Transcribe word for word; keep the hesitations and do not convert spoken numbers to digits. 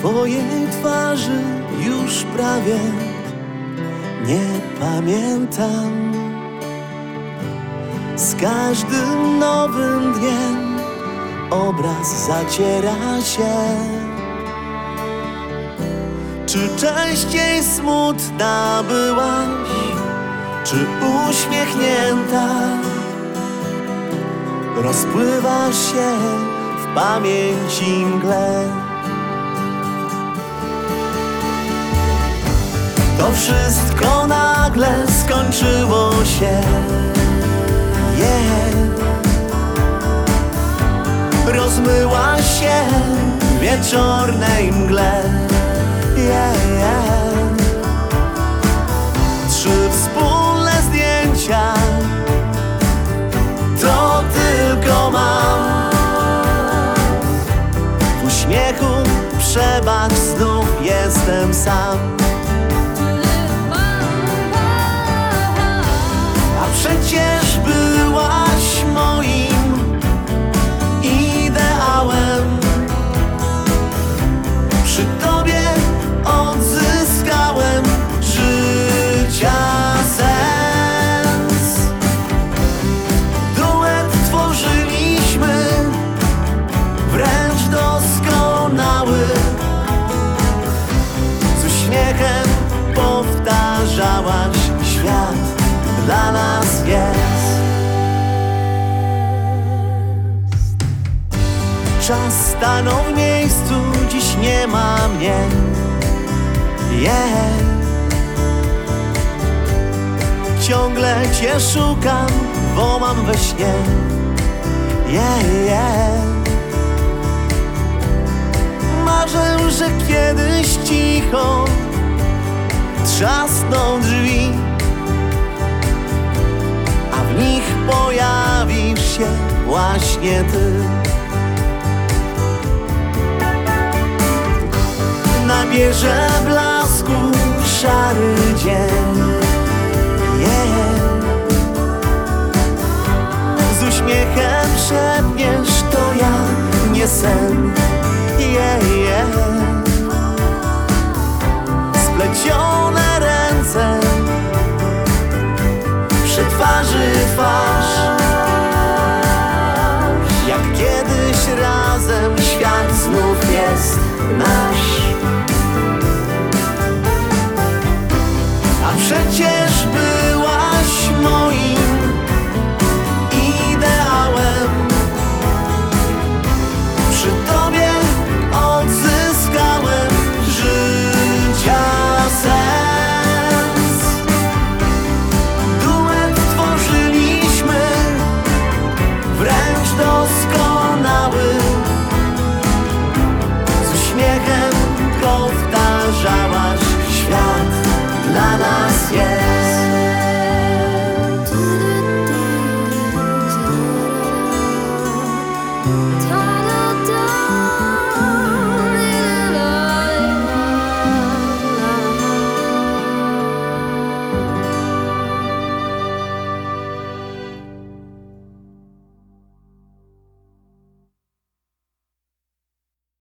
Twojej twarzy już prawie nie pamiętam. Z każdym nowym dniem obraz zaciera się. Czy częściej smutna byłaś, czy uśmiechnięta? Rozpływa się w pamięci mgle. To wszystko nagle skończyło się. Yeah. Rozmyła się w wieczornej mgle. Yeah, yeah. Trzy wspólne zdjęcia to tylko mam. W uśmiechu przebacz, znów jestem sam. A przecież byłaś moim ideałem. Przy tobie odzyskałem życia sens. Duet tworzyliśmy wręcz doskonały. Z uśmiechem powtarzałaś, świat dla nas jest. Czas stanął w miejscu, dziś nie ma mnie. Yeah. Ciągle cię szukam, wołam we śnie. Yeah, yeah. Marzę, że kiedyś cicho trzasną drzwi, a w nich pojawisz się właśnie ty. Nabierze blasku szary dzień. Yeah. Z uśmiechem szepniesz, to ja, nie sen. Yeah,